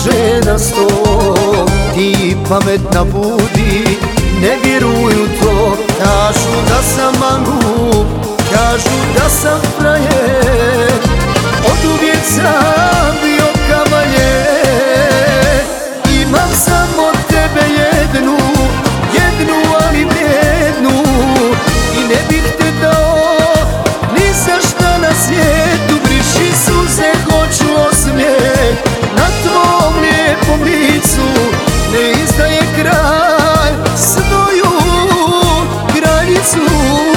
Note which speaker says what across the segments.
Speaker 1: žena sto. Ti pametna budi, ne vjeruju to. Kažu da sam mangup, kažu da sam frajer. Oduvijek sam bio kavaljer. Imam samo tebe jednu, ali vrijednu. I ne bih te dao ni za šta na svijetu. Briši suze, hoću osmijeh na tvom lijepom licu. Ne izdaje kralj svoju kraljicu.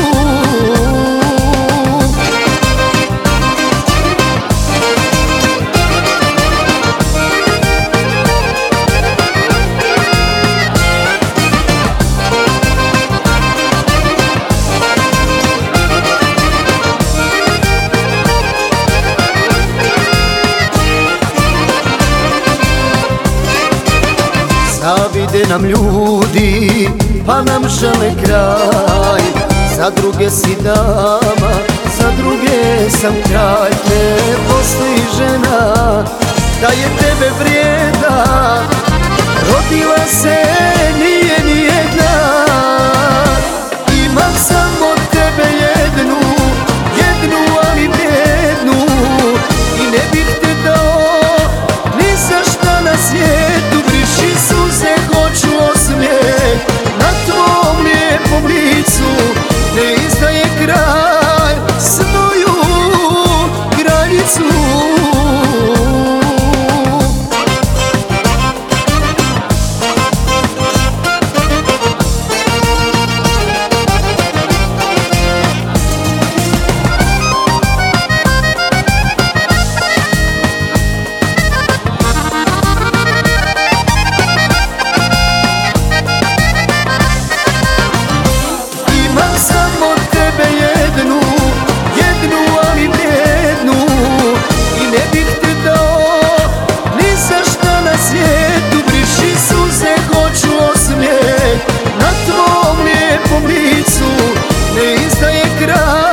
Speaker 1: Zavide nam ljudi, pa nam žele kraj. Za druge si dama, za druge sam kralj. Ne postoji žena da je tebe vrijeda. Rodila se nije nijedna. Imam samo tebe jednu, ali vrijednu. I ne bih te dao ni za šta na svijetu. Briši suze, hoću osmijeh na tvom lijepom licu. Ne izdaje kralj svoju kraljicu. Samo tebe jednu, ali vrijednu. I ne bih te dao ni za šta na svijetu. Briši suze, hoću osmijeh na tvom lijepom licu. Ne izdaje kralj